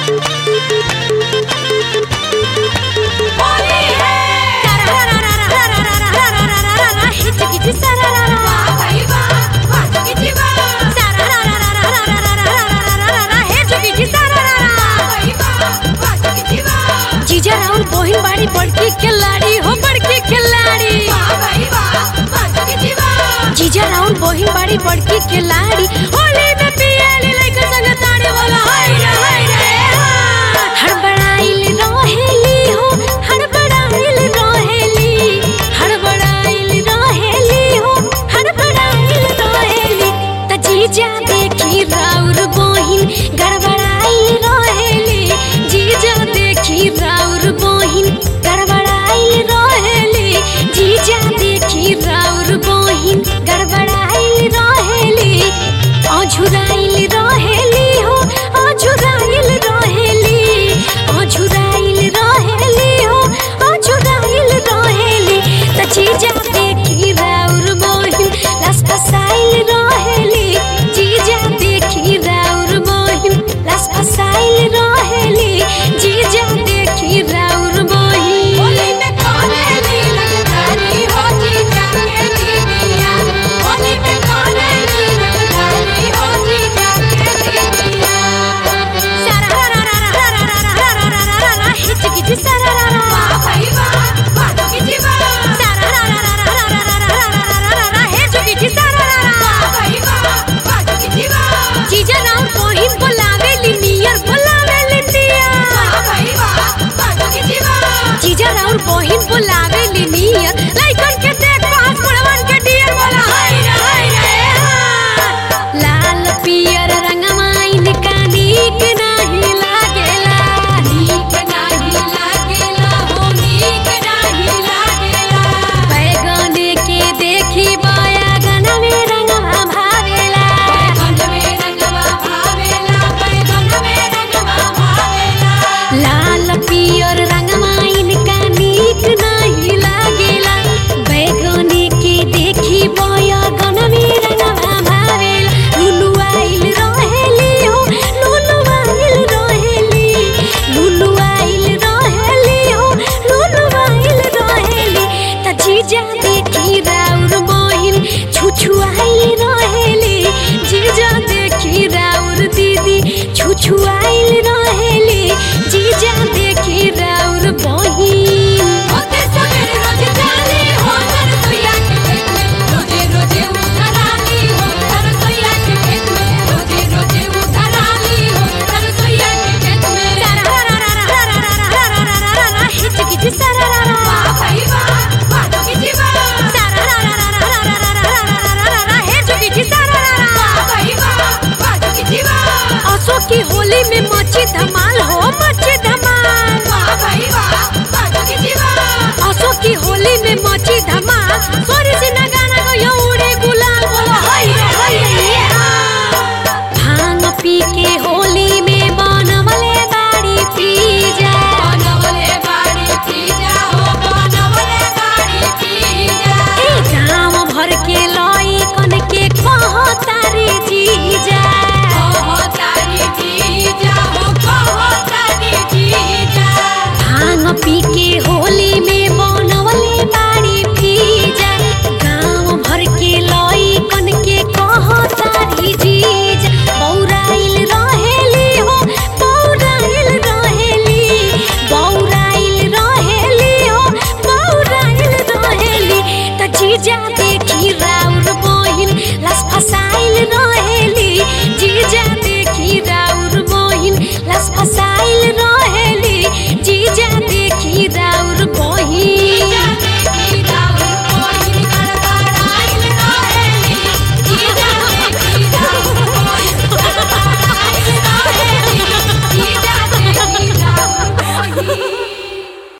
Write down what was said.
जीजा राउर बहिन बाड़ी बड़की खिलाड़ी हो बड़की खिलाड़ी। जीजा राउर बहिन बाड़ी बड़की खिलाड़ी होली में पियाली लइका संग ताड़ी वाला हाय रे हड़बड़ाइल रहेली हो हड़बड़ाइल रहेली हड़बड़ाइल रहेली हो हड़बड़ाइल रहेली त जीजा देखी राउर बहिन गड़बड़ाइल रहेली जीजा देखी राउर बहिन गड़बड़ाइल रहेली जीजा देखी राउर बहिन गड़बड़ाइल रहेली अझुराइल रहेली हो अझुराइल रहेली अझुराइल रहेली हो अझुराइल रहेली त जीजा देखी राउर बहिन लसपसाइल रहेली जीजा देखी राउर बहिन लसपसाइल रहेली जीजा देखी राउर बहिन होली में कोनेली लगतारी हो जीजा के दीदिया होली में कोनेली लगतारी हो जीजा के दीदिया सारा रा रा रा रा रा रा रा रा रा रा रा हिचकिच सारा रा रा वाह भाई वाह बातों की जीवा सारा रा रा रा रा रा रा रा रा रा रा रा हिचकिच सारा रा रा वाह भाई वाह बातों की जीवा जीजा राउर बहिन बोलावेली नियर बोलावेली नियर वाह भाई वाह बातों की जीवा जीजा राउर बहिन बोलावेली नियर लइकन के देख पास बड़वन के डियर बोला हाय रे लाल पियर रंगमाइन का नीक नाही लागेला नीक नाही लागेला हो नीक नाही लागेला बैगने के देखी बैगन में रंगवा भावेला बैगन में रंगवा भावेला बैगन में रंगवा भावेला लाल पियर रंगमाइन का नीक नाही लागेला बैगने के देखी बैगन में रंगवा भावेला लुलुआइल रहेली हो लुलुआइल रहेली लुलुआइल रहेली हो लुलुआइल रहेली त जीजा देखी राउर बहिन छुछुआइल रहेली जीजा देखी राउर दीदी छुछुआइल रहेली जीजा देखी राउर बहिन होते सवेरे रोज जाली हो रसोईया के खेत में रोजे रोजे उधराली हो रसोईया के खेत में रोजे रोजे उधराली हो रसोईया के खेत में सारा रा रा रा रा रा रा रा रा रा हिचकिच सारा रा रा वाह भाई वाह बातों की जीवा सारा रा रा रा रा रा रा रा रा रा हिचकिच सारा रा रा वाह भाई वाह बातों की जीवा असो की होली में